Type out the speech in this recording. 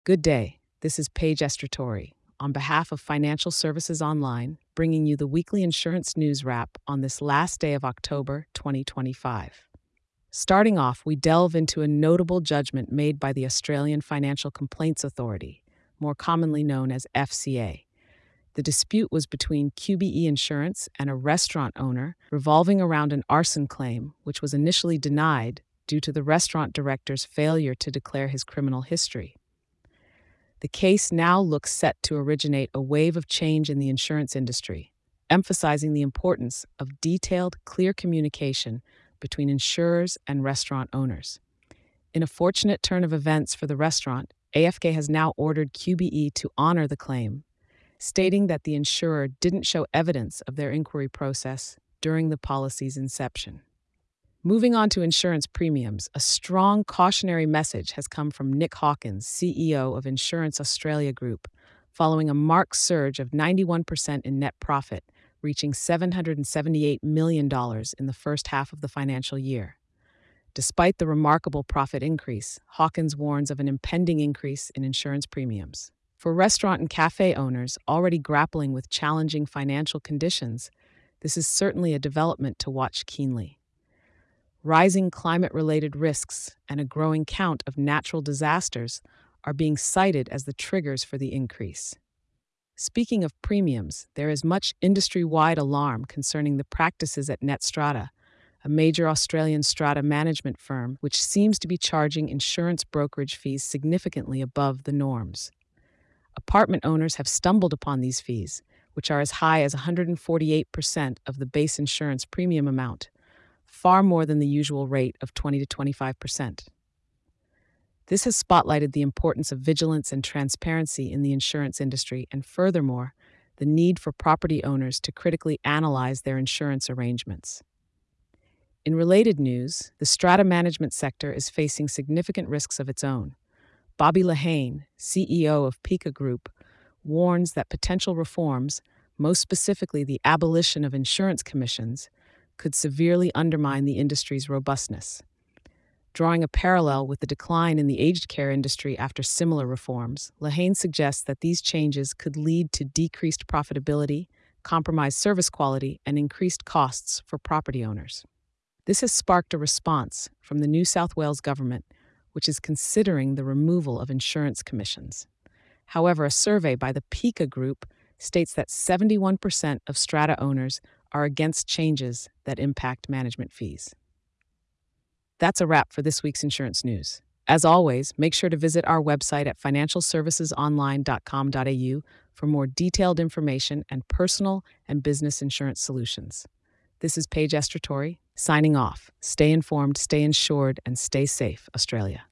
Good day. This is Paige Estratori on behalf of Financial Services Online, bringing you the weekly insurance news wrap on this last day of October 2025. Starting off, we delve into a notable judgment made by the Australian Financial Complaints Authority, more commonly known as FCA. The dispute was between QBE Insurance and a restaurant owner, revolving around an arson claim, which was initially denied due to the restaurant director's failure to declare his criminal history. The case now looks set to originate a wave of change in the insurance industry, emphasizing the importance of detailed, clear communication between insurers and restaurant owners. In a fortunate turn of events for the restaurant, AFK has now ordered QBE to honor the claim, stating that the insurer didn't show evidence of their inquiry process during the policy's inception. Moving on to insurance premiums, a strong cautionary message has come from Nick Hawkins, CEO of Insurance Australia Group, following a marked surge of 91% in net profit, reaching $778 million in the first half of the financial year. Despite the remarkable profit increase, Hawkins warns of an impending increase in insurance premiums. For restaurant and cafe owners already grappling with challenging financial conditions, this is certainly a development to watch keenly. Rising climate-related risks and a growing count of natural disasters are being cited as the triggers for the increase. Speaking of premiums, there is much industry-wide alarm concerning the practices at NetStrata, a major Australian strata management firm which seems to be charging insurance brokerage fees significantly above the norms. Apartment owners have stumbled upon these fees, which are as high as 148% of the base insurance premium amount, far more than the usual rate of 20 to 25%. This has spotlighted the importance of vigilance and transparency in the insurance industry and, furthermore, the need for property owners to critically analyze their insurance arrangements. In related news, the strata management sector is facing significant risks of its own. Bobby Lehane, CEO of Pika Group, warns that potential reforms, most specifically the abolition of insurance commissions, could severely undermine the industry's robustness. Drawing a parallel with the decline in the aged care industry after similar reforms, Lehane suggests that these changes could lead to decreased profitability, compromised service quality, and increased costs for property owners. This has sparked a response from the New South Wales government, which is considering the removal of insurance commissions. However, a survey by the Pika Group states that 71% of strata owners are against changes that impact management fees. That's a wrap for this week's insurance news. As always, make sure to visit our website at financialservicesonline.com.au for more detailed information and personal and business insurance solutions. This is Paige Estratori, signing off. Stay informed, stay insured, and stay safe, Australia.